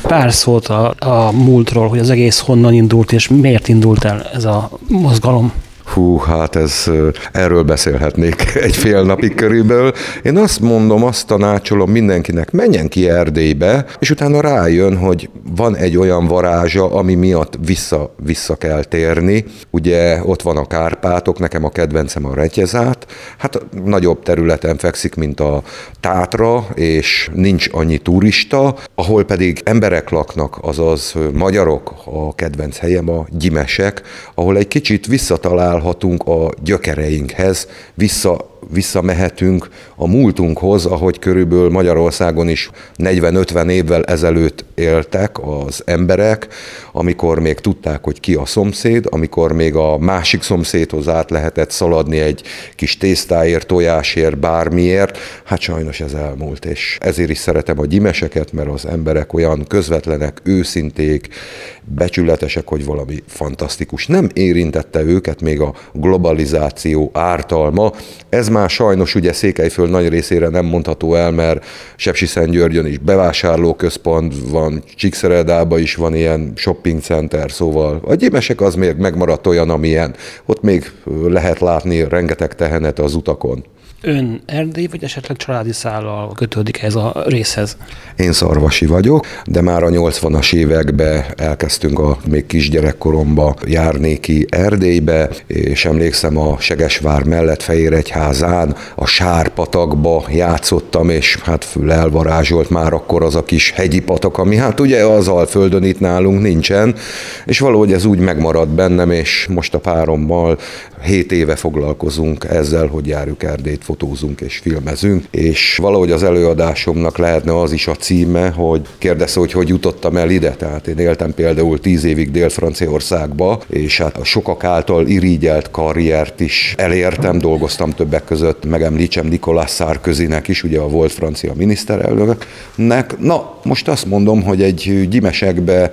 pár szót a múltról, hogy az egész honnan indult, és miért indult el ez a mozgalom. Hú, hát erről beszélhetnék egy fél napig körülbelül. Én azt mondom, azt tanácsolom mindenkinek, menjen ki Erdélybe, és utána rájön, hogy van egy olyan varázsa, ami miatt vissza kell térni. Ugye ott van a Kárpátok, nekem a kedvencem a Retyezát, hát nagyobb területen fekszik, mint a Tátra, és nincs annyi turista, ahol pedig emberek laknak, azaz magyarok, a kedvenc helyem a Gyimesek, ahol egy kicsit visszatalálhatunk a gyökereinkhez, visszamehetünk a múltunkhoz, ahogy körülbelül Magyarországon is 40-50 évvel ezelőtt éltek az emberek, amikor még tudták, hogy ki a szomszéd, amikor még a másik szomszédhoz át lehetett szaladni egy kis tésztáért, tojásért, bármiért. Hát sajnos ez elmúlt, és ezért is szeretem a Gyimeseket, mert az emberek olyan közvetlenek, őszinték, becsületesek, hogy valami fantasztikus. Nem érintette őket még a globalizáció ártalma. Ez már sajnos ugye Székelyföld nagy részére nem mondható el, mert Sepsiszentgyörgyön is bevásárlóközpont van, Csíkszeredában is van ilyen shopping center, szóval a Gyimesek az még megmaradt olyan, amilyen. Ott még lehet látni rengeteg tehenet az utakon. Ön Erdély, vagy esetleg családi szállal kötődik ez a részhez? Én szarvasi vagyok, de már a 80-as években elkezdtünk még kisgyerekkoromba járni ki Erdélybe, és emlékszem a Segesvár mellett Fehéregyházán, a Sárpatakba játszottam, és hát elvarázsolt már akkor az a kis hegyi patak, ami hát ugye az Alföldön itt nálunk nincsen, és valahogy ez úgy megmaradt bennem, és most a párommal 7 éve foglalkozunk ezzel, hogy járjuk Erdélyt, fotózunk és filmezünk, és valahogy az előadásomnak lehetne az is a címe, hogy kérdezze, hogy jutottam el ide. Tehát én éltem például 10 évig Dél-Franciaországba, és hát a sokak által irigyelt karriert is elértem, dolgoztam többek között, megemlítsem Nicolas Sarkozynek is, ugye a volt francia miniszterelnöknek. Na, most azt mondom, hogy egy Gyimesekbe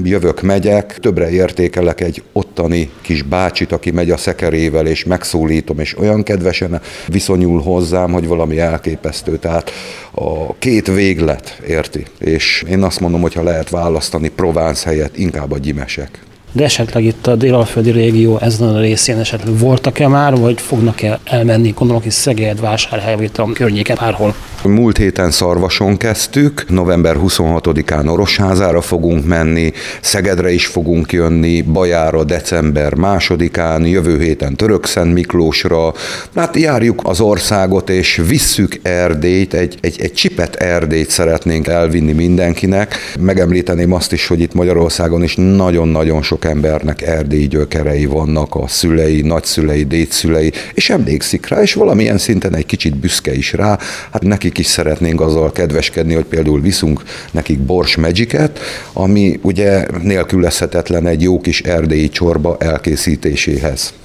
megyek, többre értékelek egy ottani kis bácsit, aki megy a szekerével, és megszólítom, és olyan kedvesen viszonyul hozzám, hogy valami elképesztő. Tehát a két véglet, érti? És én azt mondom, hogy ha lehet választani Provence helyett, inkább a Gyimesek. De esetleg itt a dél-alföldi régió ezen a részén esetleg voltak-e már, vagy fognak-e elmenni, gondolok, hogy Szeged, Vásárhely, vagy a környéken bárhol? Múlt héten Szarvason kezdtük, november 26-án Orosházára fogunk menni, Szegedre is fogunk jönni, Bajára december 2-án, jövő héten Törökszent Miklósra. Hát járjuk az országot, és visszük Erdélyt, egy csipet Erdélyt szeretnénk elvinni mindenkinek. Megemlíteném azt is, hogy itt Magyarországon is nagyon-nagyon sok embernek erdélyi gyökerei vannak, a szülei, nagyszülei, dédszülei, és emlékszik rá, és valamilyen szinten egy kicsit büszke is rá. Hát nekik is szeretnénk azzal kedveskedni, hogy például viszünk nekik Bors Magic-et, ami ugye nélkülözhetetlen egy jó kis erdélyi csorba elkészítéséhez.